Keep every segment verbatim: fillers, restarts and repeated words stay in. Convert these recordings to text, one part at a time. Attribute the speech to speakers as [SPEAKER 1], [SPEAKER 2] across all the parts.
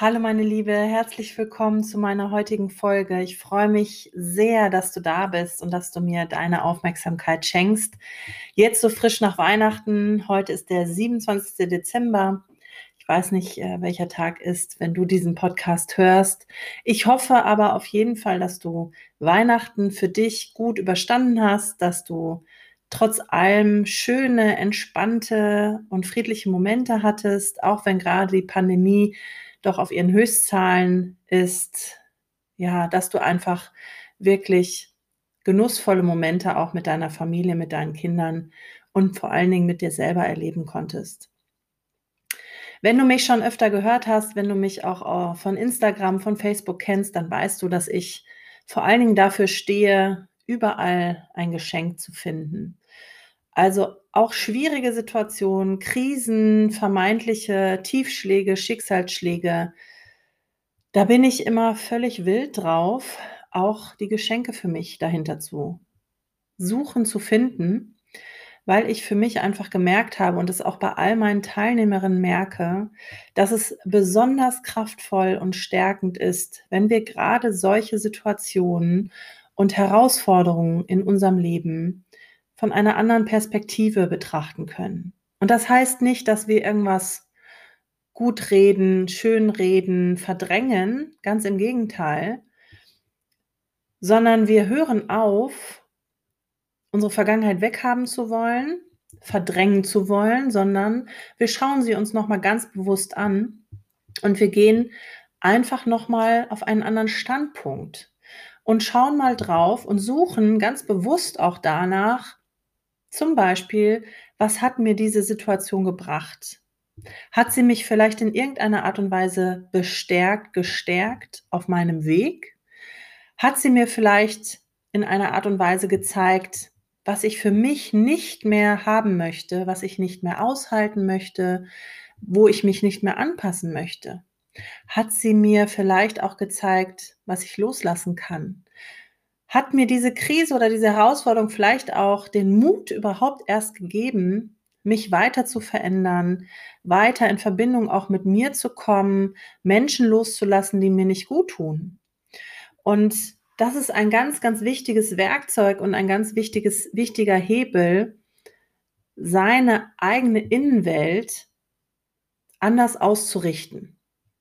[SPEAKER 1] Hallo meine Liebe, herzlich willkommen zu meiner heutigen Folge. Ich freue mich sehr, dass du da bist und dass du mir deine Aufmerksamkeit schenkst. Jetzt so frisch nach Weihnachten, heute ist der siebenundzwanzigste Dezember. Ich weiß nicht, äh, welcher Tag ist, wenn du diesen Podcast hörst. Ich hoffe aber auf jeden Fall, dass du Weihnachten für dich gut überstanden hast, dass du trotz allem schöne, entspannte und friedliche Momente hattest, auch wenn gerade die Pandemie doch auf ihren Höchstzahlen ist, ja, dass du einfach wirklich genussvolle Momente auch mit deiner Familie, mit deinen Kindern und vor allen Dingen mit dir selber erleben konntest. Wenn du mich schon öfter gehört hast, wenn du mich auch von Instagram, von Facebook kennst, dann weißt du, dass ich vor allen Dingen dafür stehe, überall ein Geschenk zu finden. Also auch schwierige Situationen, Krisen, vermeintliche Tiefschläge, Schicksalsschläge, da bin ich immer völlig wild drauf, auch die Geschenke für mich dahinter zu suchen, zu finden, weil ich für mich einfach gemerkt habe und es auch bei all meinen Teilnehmerinnen merke, dass es besonders kraftvoll und stärkend ist, wenn wir gerade solche Situationen und Herausforderungen in unserem Leben von einer anderen Perspektive betrachten können. Und das heißt nicht, dass wir irgendwas gut reden, schönreden, verdrängen, ganz im Gegenteil, sondern wir hören auf, unsere Vergangenheit weghaben zu wollen, verdrängen zu wollen, sondern wir schauen sie uns noch mal ganz bewusst an und wir gehen einfach noch mal auf einen anderen Standpunkt und schauen mal drauf und suchen ganz bewusst auch danach, zum Beispiel, was hat mir diese Situation gebracht? Hat sie mich vielleicht in irgendeiner Art und Weise bestärkt, gestärkt auf meinem Weg? Hat sie mir vielleicht in einer Art und Weise gezeigt, was ich für mich nicht mehr haben möchte, was ich nicht mehr aushalten möchte, wo ich mich nicht mehr anpassen möchte? Hat sie mir vielleicht auch gezeigt, was ich loslassen kann? Hat mir diese Krise oder diese Herausforderung vielleicht auch den Mut überhaupt erst gegeben, mich weiter zu verändern, weiter in Verbindung auch mit mir zu kommen, Menschen loszulassen, die mir nicht gut tun? Und das ist ein ganz, ganz wichtiges Werkzeug und ein ganz wichtiges, wichtiger Hebel, seine eigene Innenwelt anders auszurichten.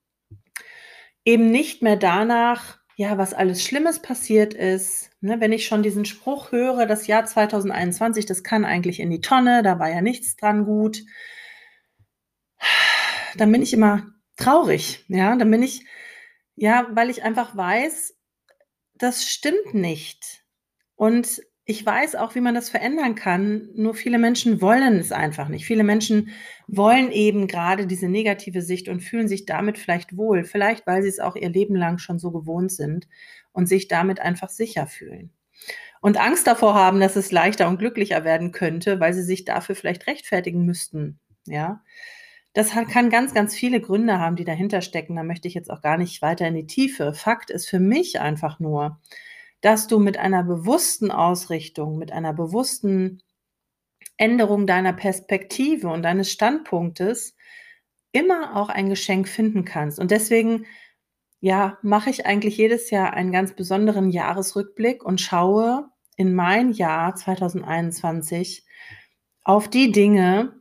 [SPEAKER 1] Eben nicht mehr danach, ja, was alles Schlimmes passiert ist, ne? Wenn ich schon diesen Spruch höre, das Jahr zweitausendeinundzwanzig, das kann eigentlich in die Tonne, da war ja nichts dran gut. Dann bin ich immer traurig, ja, dann bin ich ja, weil ich einfach weiß, das stimmt nicht. Und ich weiß auch, wie man das verändern kann, nur viele Menschen wollen es einfach nicht. Viele Menschen wollen eben gerade diese negative Sicht und fühlen sich damit vielleicht wohl, vielleicht weil sie es auch ihr Leben lang schon so gewohnt sind und sich damit einfach sicher fühlen. Und Angst davor haben, dass es leichter und glücklicher werden könnte, weil sie sich dafür vielleicht rechtfertigen müssten, ja? Das hat kann ganz, ganz viele Gründe haben, die dahinter stecken. Da möchte ich jetzt auch gar nicht weiter in die Tiefe. Fakt ist für mich einfach nur, dass du mit einer bewussten Ausrichtung, mit einer bewussten Änderung deiner Perspektive und deines Standpunktes immer auch ein Geschenk finden kannst. Und deswegen, ja, mache ich eigentlich jedes Jahr einen ganz besonderen Jahresrückblick und schaue in mein Jahr zweitausendeinundzwanzig auf die Dinge,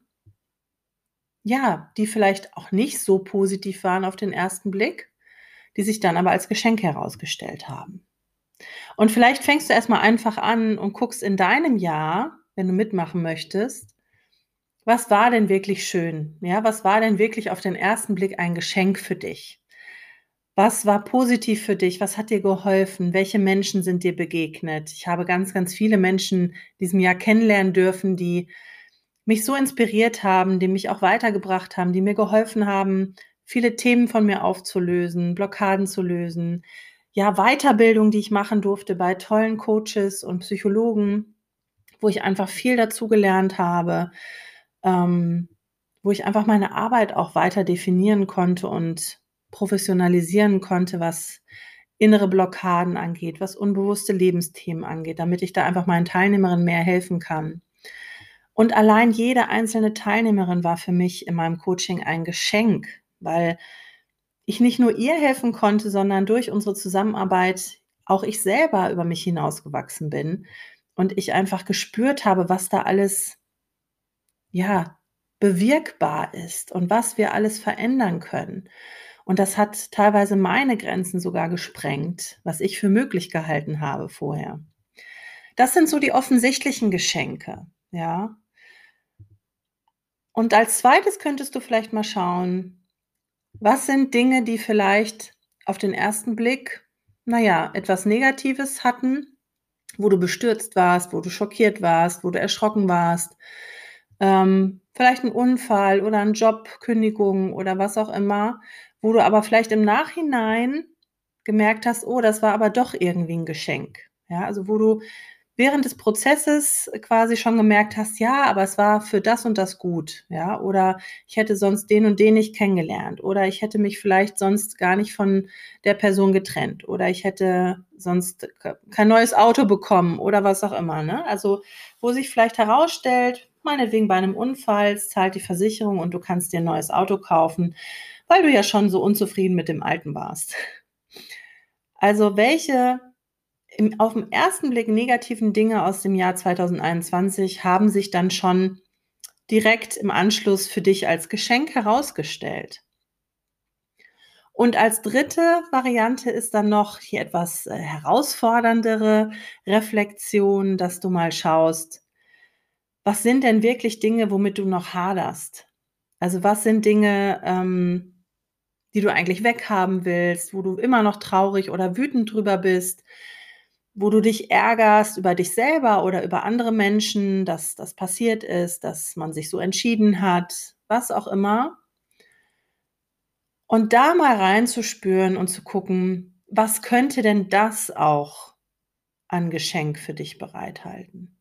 [SPEAKER 1] ja, die vielleicht auch nicht so positiv waren auf den ersten Blick, die sich dann aber als Geschenk herausgestellt haben. Und vielleicht fängst du erst mal einfach an und guckst in deinem Jahr, wenn du mitmachen möchtest, was war denn wirklich schön? Ja, was war denn wirklich auf den ersten Blick ein Geschenk für dich? Was war positiv für dich? Was hat dir geholfen? Welche Menschen sind dir begegnet? Ich habe ganz, ganz viele Menschen in diesem Jahr kennenlernen dürfen, die mich so inspiriert haben, die mich auch weitergebracht haben, die mir geholfen haben, viele Themen von mir aufzulösen, Blockaden zu lösen. Ja, Weiterbildung, die ich machen durfte bei tollen Coaches und Psychologen, wo ich einfach viel dazugelernt habe, ähm, wo ich einfach meine Arbeit auch weiter definieren konnte und professionalisieren konnte, was innere Blockaden angeht, was unbewusste Lebensthemen angeht, damit ich da einfach meinen Teilnehmerinnen mehr helfen kann. Und allein jede einzelne Teilnehmerin war für mich in meinem Coaching ein Geschenk, weil ich nicht nur ihr helfen konnte, sondern durch unsere Zusammenarbeit auch ich selber über mich hinausgewachsen bin und ich einfach gespürt habe, was da alles ja, bewirkbar ist und was wir alles verändern können. Und das hat teilweise meine Grenzen sogar gesprengt, was ich für möglich gehalten habe vorher. Das sind so die offensichtlichen Geschenke, ja. Und als Zweites könntest du vielleicht mal schauen, was sind Dinge, die vielleicht auf den ersten Blick, na ja, etwas Negatives hatten, wo du bestürzt warst, wo du schockiert warst, wo du erschrocken warst. Ähm, vielleicht 'n Unfall oder 'n Jobkündigung oder was auch immer, wo du aber vielleicht im Nachhinein gemerkt hast: „Oh, das war aber doch irgendwie 'n Geschenk.“ Ja, also, wo du während des Prozesses quasi schon gemerkt hast: „Ja, aber es war für das und das gut“, ja? Oder ich hätte sonst den und den nicht kennengelernt oder ich hätte mich vielleicht sonst gar nicht von der Person getrennt oder ich hätte sonst k kein neues Auto bekommen oder was auch immer, ne? Also, wo sich vielleicht herausstellt, meinetwegen bei 'nem Unfall, es zahlt die Versicherung und du kannst dir 'n neues Auto kaufen, weil du ja schon so unzufrieden mit dem alten warst. Also, welche im auf'm ersten Blick negativen Dinge aus dem Jahr zweitausendeinundzwanzig haben sich dann schon direkt im Anschluss für dich als Geschenk herausgestellt? Und als dritte Variante ist dann noch die etwas, äh, herausforderndere Reflexion, dass du mal schaust: Was sind denn wirklich Dinge, womit du noch haderst? Also, was sind Dinge, ähm, die du eigentlich weghaben willst, wo du immer noch traurig oder wütend drüber bist, wo du dich ärgerst über dich selber oder über andere Menschen, dass das passiert ist, dass man sich so entschieden hat, was auch immer. Und da mal reinzuspüren und zu gucken: Was könnte denn das auch an Geschenk für dich bereithalten?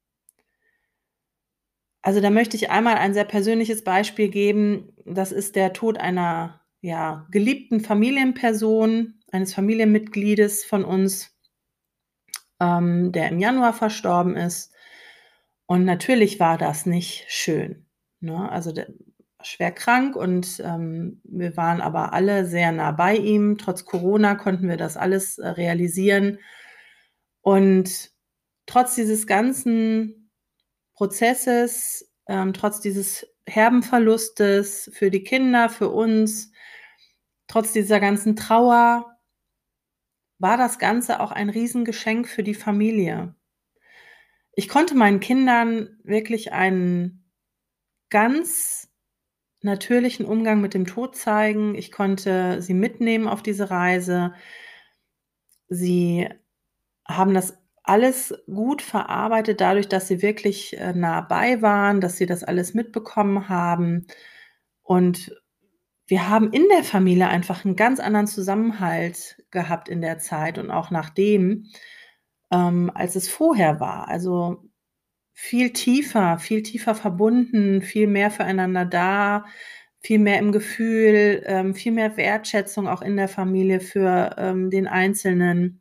[SPEAKER 1] Also, da möchte ich einmal ein sehr persönliches Beispiel geben. Das ist der Tod einer, ja, geliebten Familienperson, eines Familienmitgliedes von uns ähm, der im Januar verstorben ist. Und natürlich war das nicht schön, ne? Also, der schwer krank und, ähm, wir waren aber alle sehr nah bei ihm. Trotz Corona konnten wir das alles, äh, realisieren. Und trotz dieses ganzen Prozesses, ähm, trotz dieses herben Verlustes für die Kinder, für uns, trotz dieser ganzen Trauer war das Ganze auch ein Riesengeschenk für die Familie. Ich konnte meinen Kindern wirklich einen ganz natürlichen Umgang mit dem Tod zeigen. Ich konnte sie mitnehmen auf diese Reise. Sie haben das alles gut verarbeitet dadurch, dass sie wirklich, äh, nah bei waren, dass sie das alles mitbekommen haben. Und wir haben in der Familie einfach 'n ganz anderen Zusammenhalt gehabt in der Zeit und auch nachdem, ähm, als es vorher war. Also, viel tiefer viel tiefer verbunden, viel mehr füreinander da, viel mehr im Gefühl, ähm, viel mehr Wertschätzung auch in der Familie für, ähm, den Einzelnen.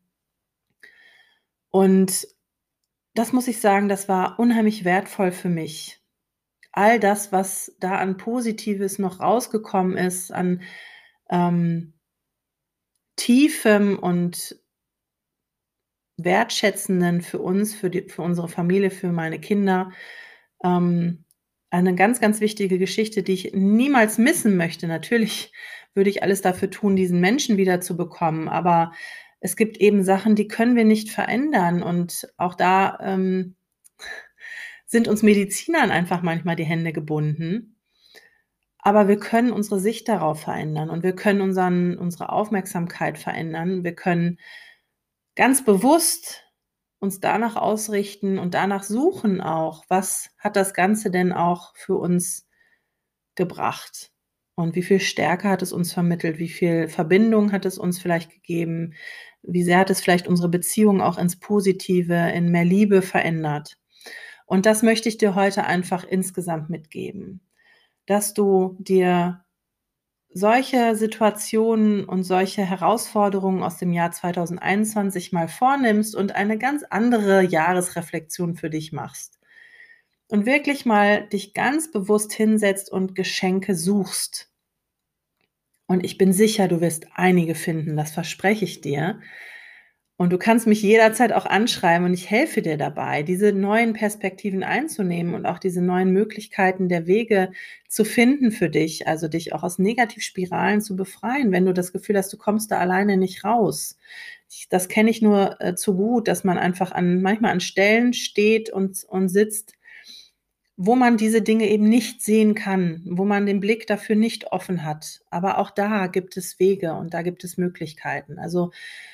[SPEAKER 1] Und das muss ich sagen, das war unheimlich wertvoll für mich. All das, was da an Positives noch rausgekommen ist, an, ähm Tiefem und Wertschätzenden für uns, für die für unsere Familie, für meine Kinder. Ähm, eine ganz, ganz wichtige Geschichte, die ich niemals missen möchte. Natürlich würde ich alles dafür tun, diesen Menschen wiederzubekommen, aber es gibt eben Sachen, die können wir nicht verändern und auch da, ähm, sind uns Medizinern einfach manchmal die Hände gebunden. Aber wir können unsere Sicht darauf verändern und wir können unseren unsere Aufmerksamkeit verändern. Wir können ganz bewusst uns danach ausrichten und danach suchen auch: Was hat das Ganze denn auch für uns gebracht? Und wie viel Stärke hat es uns vermittelt? Wie viel Verbindung hat es uns vielleicht gegeben? Wie sehr hat es vielleicht unsere Beziehung auch ins Positive, in mehr Liebe verändert? Und das möchte ich dir heute einfach insgesamt mitgeben, dass du dir solche Situationen und solche Herausforderungen aus dem Jahr zweitausendeinundzwanzig mal vornimmst und eine ganz andere Jahresreflexion für dich machst. Und wirklich mal dich ganz bewusst hinsetzt und Geschenke suchst. Und ich bin sicher, du wirst einige finden, das verspreche ich dir. Und du kannst mich jederzeit auch anschreiben und ich helfe dir dabei, diese neuen Perspektiven einzunehmen und auch diese neuen Möglichkeiten der Wege zu finden für dich, also dich auch aus Negativspiralen zu befreien, wenn du das Gefühl hast, du kommst da alleine nicht raus. Ich, das kenne ich nur äh, zu gut, dass man einfach an, manchmal an Stellen steht und, und sitzt, wo man diese Dinge eben nicht sehen kann, wo man den Blick dafür nicht offen hat. Aber auch da gibt es Wege und da gibt es Möglichkeiten. Also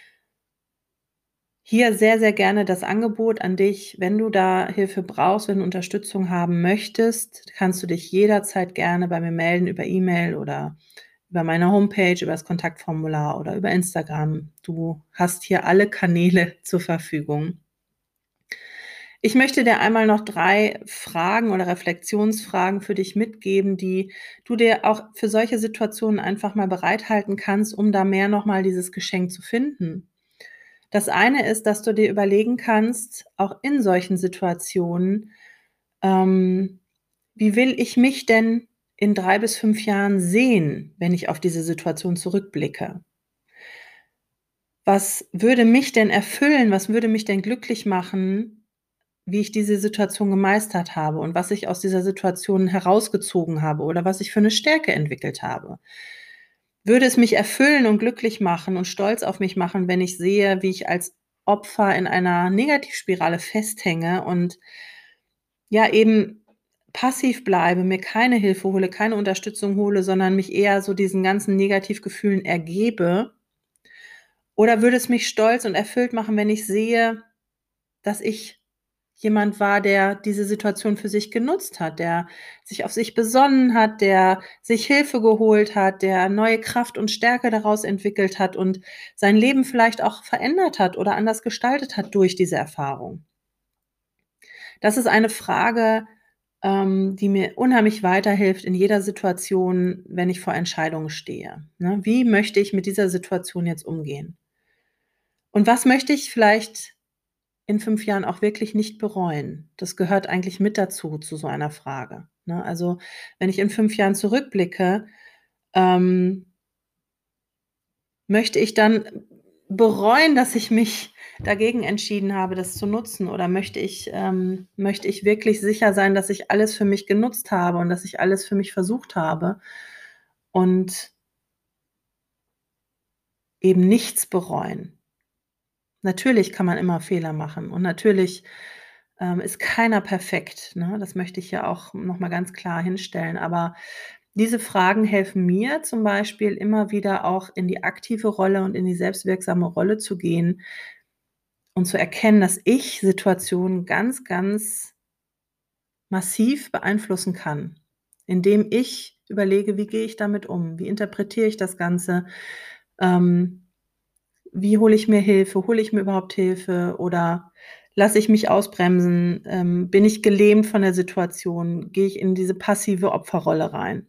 [SPEAKER 1] hier sehr, sehr gerne das Angebot an dich. Wenn du da Hilfe brauchst, wenn du Unterstützung haben möchtest, kannst du dich jederzeit gerne bei mir melden über E-Mail oder über meine Homepage, über das Kontaktformular oder über Instagram. Du hast hier alle Kanäle zur Verfügung. Ich möchte dir einmal noch drei Fragen oder Reflexionsfragen für dich mitgeben, die du dir auch für solche Situationen einfach mal bereithalten kannst, um da mehr noch mal dieses Geschenk zu finden. Das eine ist, dass du dir überlegen kannst, auch in solchen Situationen, ähm, wie will ich mich denn in drei bis fünf Jahren sehen, wenn ich auf diese Situation zurückblicke? Was würde mich denn erfüllen? Was würde mich denn glücklich machen, wie ich diese Situation gemeistert habe und was ich aus dieser Situation herausgezogen habe oder was ich für eine Stärke entwickelt habe? Würde es mich erfüllen und glücklich machen und stolz auf mich machen, wenn ich sehe, wie ich als Opfer in einer Negativspirale festhänge und ja eben passiv bleibe, mir keine Hilfe hole, keine Unterstützung hole, sondern mich eher so diesen ganzen Negativgefühlen ergebe? Oder würde es mich stolz und erfüllt machen, wenn ich sehe, dass ich jemand war, der diese Situation für sich genutzt hat, der sich auf sich besonnen hat, der sich Hilfe geholt hat, der neue Kraft und Stärke daraus entwickelt hat und sein Leben vielleicht auch verändert hat oder anders gestaltet hat durch diese Erfahrung? Das ist eine Frage, ähm, die mir unheimlich weiterhilft in jeder Situation, wenn ich vor Entscheidungen stehe, ne? Wie möchte ich mit dieser Situation jetzt umgehen? Und was möchte ich vielleicht in fünf Jahren auch wirklich nicht bereuen? Das gehört eigentlich mit dazu, zu so einer Frage, ne? Also, wenn ich in fünf Jahren zurückblicke, ähm möchte ich dann bereuen, dass ich mich dagegen entschieden habe, das zu nutzen? Oder möchte ich ähm, möchte ich wirklich sicher sein, dass ich alles für mich genutzt habe und dass ich alles für mich versucht habe und eben nichts bereuen? Natürlich kann man immer Fehler machen und natürlich, ähm, ist keiner perfekt, ne? Das möchte ich ja auch noch mal ganz klar hinstellen. Aber diese Fragen helfen mir zum Beispiel immer wieder auch in die aktive Rolle und in die selbstwirksame Rolle zu gehen und zu erkennen, dass ich Situationen ganz, ganz massiv beeinflussen kann, indem ich überlege: „Wie gehe ich damit um? Wie interpretiere ich das Ganze? Ähm, wie hole ich mir Hilfe? Hole ich mir überhaupt Hilfe oder lasse ich mich ausbremsen? Ähm, bin ich gelähmt von der Situation? Gehe ich in diese passive Opferrolle rein?“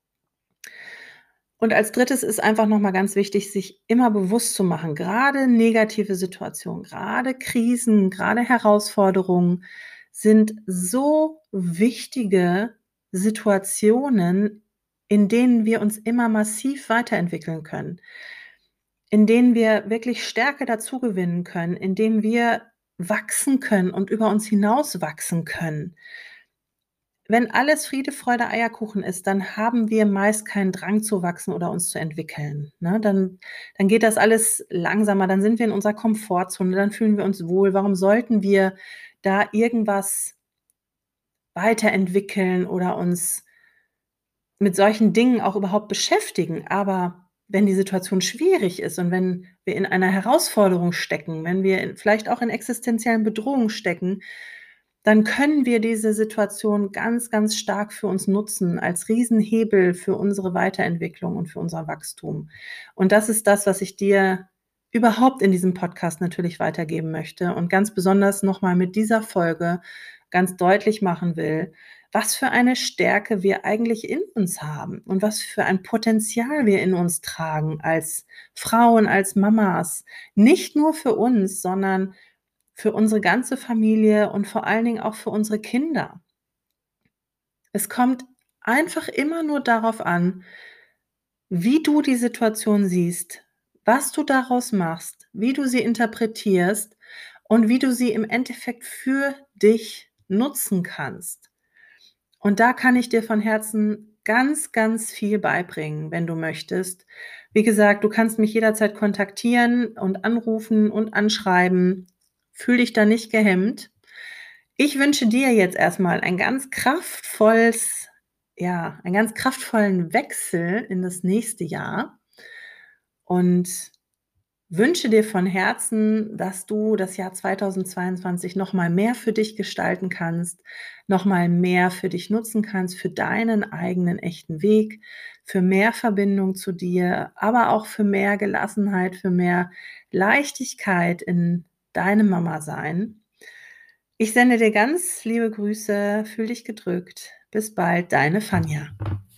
[SPEAKER 1] Und als Drittes ist einfach noch mal ganz wichtig, sich immer bewusst zu machen, grade negative Situationen, grade Krisen, grade Herausforderungen sind so wichtige Situationen, in denen wir uns immer massiv weiterentwickeln können, in denen wir wirklich Stärke dazugewinnen können, in denen wir wachsen können und über uns hinaus wachsen können. Wenn alles Friede, Freude, Eierkuchen ist, dann haben wir meist keinen Drang zu wachsen oder uns zu entwickeln, ne? Dann dann geht das alles langsamer, dann sind wir in unserer Komfortzone, dann fühlen wir uns wohl. Warum sollten wir da irgendwas weiterentwickeln oder uns mit solchen Dingen auch überhaupt beschäftigen? Aber wenn die Situation schwierig ist und wenn wir in einer Herausforderung stecken, wenn wir in vielleicht auch in existenziellen Bedrohungen stecken, dann können wir diese Situation ganz, ganz stark für uns nutzen als Riesenhebel für unsere Weiterentwicklung und für unser Wachstum. Und das ist das, was ich dir überhaupt in diesem Podcast natürlich weitergeben möchte und ganz besonders noch mal mit dieser Folge ganz deutlich machen will, was für eine Stärke wir eigentlich in uns haben und was für ein Potenzial wir in uns tragen als Frauen, als Mamas. Nicht nur für uns, sondern für unsere ganze Familie und vor allen Dingen auch für unsere Kinder. Es kommt einfach immer nur darauf an, wie du die Situation siehst, was du daraus machst, wie du sie interpretierst und wie du sie im Endeffekt für dich nutzen kannst. Und da kann ich dir von Herzen ganz, ganz viel beibringen, wenn du möchtest. Wie gesagt, du kannst mich jederzeit kontaktieren und anrufen und anschreiben. Fühl dich da nicht gehemmt. Ich wünsche dir jetzt erstmal ein ganz kraftvolles, ja, einen ganz kraftvollen Wechsel in das nächste Jahr und wünsche dir von Herzen, dass du das Jahr zweitausendzweiundzwanzig noch mal mehr für dich gestalten kannst, noch mal mehr für dich nutzen kannst, für deinen eigenen echten Weg, für mehr Verbindung zu dir, aber auch für mehr Gelassenheit, für mehr Leichtigkeit in deinem Mama-Sein. Ich sende dir ganz liebe Grüße, fühl dich gedrückt. Bis bald, deine Fanja.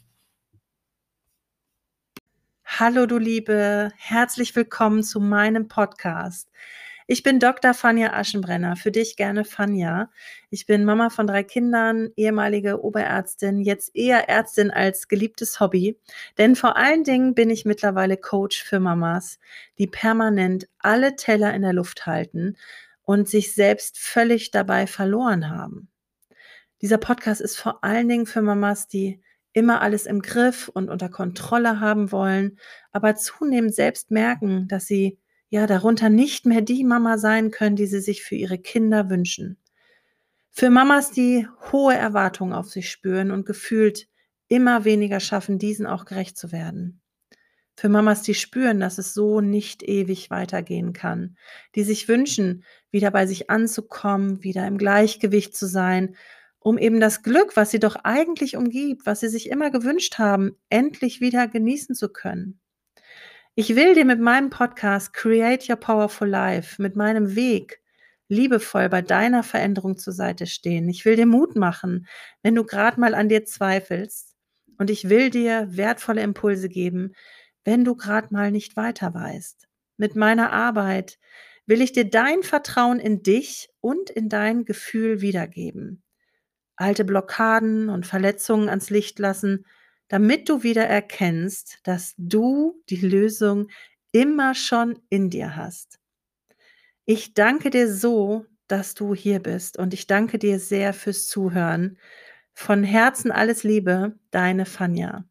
[SPEAKER 1] Hallo du Liebe, herzlich willkommen zu meinem Podcast. Ich bin Doktor Fanja Aschenbrenner, für dich gerne Fanja. Ich bin Mama von drei Kindern, ehemalige Oberärztin, jetzt eher Ärztin als geliebtes Hobby. Denn vor allen Dingen bin ich mittlerweile Coach für Mamas, die permanent alle Teller in der Luft halten und sich selbst völlig dabei verloren haben. Dieser Podcast ist vor allen Dingen für Mamas, die immer alles im Griff und unter Kontrolle haben wollen, aber zunehmend selbst merken, dass sie ja darunter nicht mehr die Mama sein können, die sie sich für ihre Kinder wünschen. Für Mamas, die hohe Erwartungen auf sich spüren und gefühlt immer weniger schaffen, diesen auch gerecht zu werden. Für Mamas, die spüren, dass es so nicht ewig weitergehen kann, die sich wünschen, wieder bei sich anzukommen, wieder im Gleichgewicht zu sein, um eben das Glück, was sie doch eigentlich umgibt, was sie sich immer gewünscht haben, endlich wieder genießen zu können. Ich will dir mit meinem Podcast Create Your Powerful Life, mit meinem Weg, liebevoll bei deiner Veränderung zur Seite stehen. Ich will dir Mut machen, wenn du gerade mal an dir zweifelst. Und ich will dir wertvolle Impulse geben, wenn du gerade mal nicht weiter weißt. Mit meiner Arbeit will ich dir dein Vertrauen in dich und in dein Gefühl wiedergeben. Alte Blockaden und Verletzungen ans Licht lassen, damit du wieder erkennst, dass du die Lösung immer schon in dir hast. Ich danke dir so, dass du hier bist und ich danke dir sehr fürs Zuhören. Von Herzen alles Liebe, deine Fanja.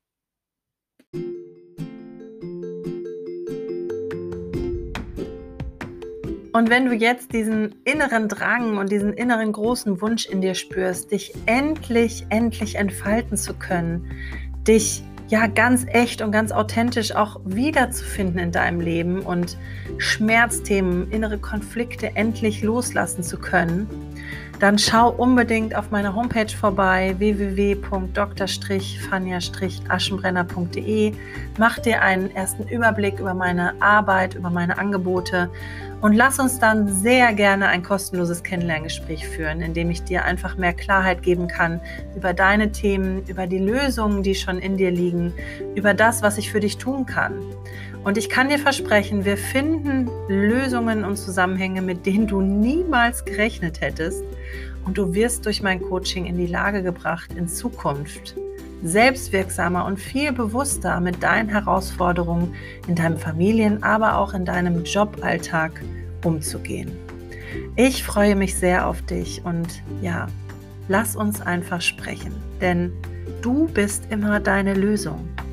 [SPEAKER 1] Und wenn du jetzt diesen inneren Drang und diesen inneren großen Wunsch in dir spürst, dich endlich, endlich entfalten zu können, dich ja ganz echt und ganz authentisch auch wiederzufinden in deinem Leben und Schmerzthemen, innere Konflikte endlich loslassen zu können, dann schau unbedingt auf meiner Homepage vorbei, w w w punkt d r fanja aschenbrenner punkt d e. Mach dir einen ersten Überblick über meine Arbeit, über meine Angebote und lass uns dann sehr gerne ein kostenloses Kennenlerngespräch führen, in dem ich dir einfach mehr Klarheit geben kann über deine Themen, über die Lösungen, die schon in dir liegen, über das, was ich für dich tun kann. Und ich kann dir versprechen, wir finden Lösungen und Zusammenhänge, mit denen du niemals gerechnet hättest. Und du wirst durch mein Coaching in die Lage gebracht, in Zukunft selbstwirksamer und viel bewusster mit deinen Herausforderungen in deinem Familien-, aber auch in deinem Joballtag umzugehen. Ich freue mich sehr auf dich und ja, lass uns einfach sprechen, denn du bist immer deine Lösung.